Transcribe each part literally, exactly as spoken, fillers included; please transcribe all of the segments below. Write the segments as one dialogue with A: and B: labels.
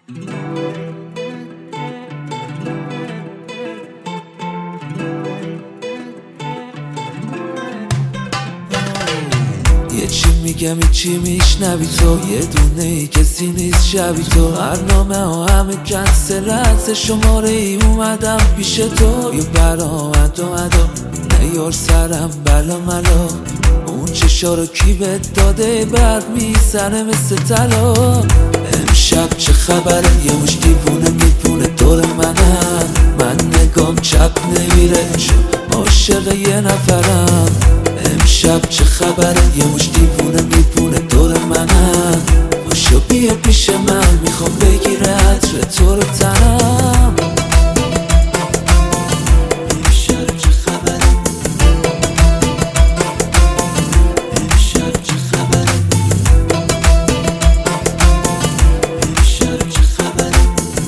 A: یه چی میگم یه چی میشنوی تو، یه دونه ای کسی نیست شبی تو. برنامه ها همه کنسل از شماره ای اومدم پیش تو. یه برآمد اومدا نیار سرم بلا ملا، اون چشا رو کی بهت داده برد میزنه مثل طلا. امشب چه خبره یه مش دیوونه میپونه دور منم، من نگام چپ نمیره چون عاشق یه نفرم. امشب چه خبره یه مش دیوونه میپونه دور منم، باشو بیا پیش من میخوام بگیره عطر تو رو تنم. امشب چه خبره، امشب چه خبره، امشب چه خبره.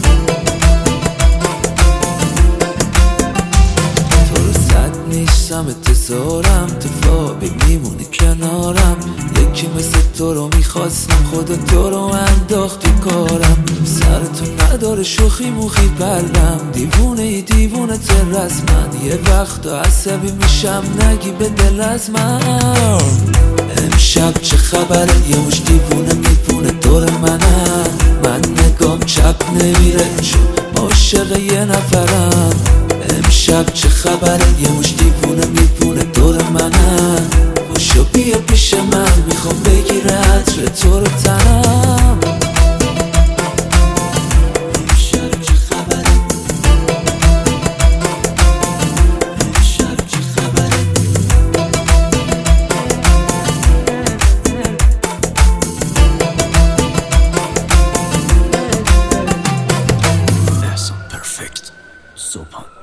A: تو رو صد نیستم انتظارم، تو خوابی میمونی کنارم. یکی مثل تو رو میخواستم خدا تو رو انداختی کارم. سر تو نداره شوخی موخی قلبم، دیوونه ای دیوونه تر از من. یه وقتا عصبی میشم نگی به دل از من. امشب چه خبره یه مش دیوونه میپونه دور منم، من نگام چپ نمیره چون عاشق یه نفرم. امشب چه خبره یه مش دیوونه میپونه دور منم، باشو بیا پیش من میخوام بگیره عطر تو رو تنم. امشب چه خبره، امشب چه خبره.
B: Ehsan Perfect Sopan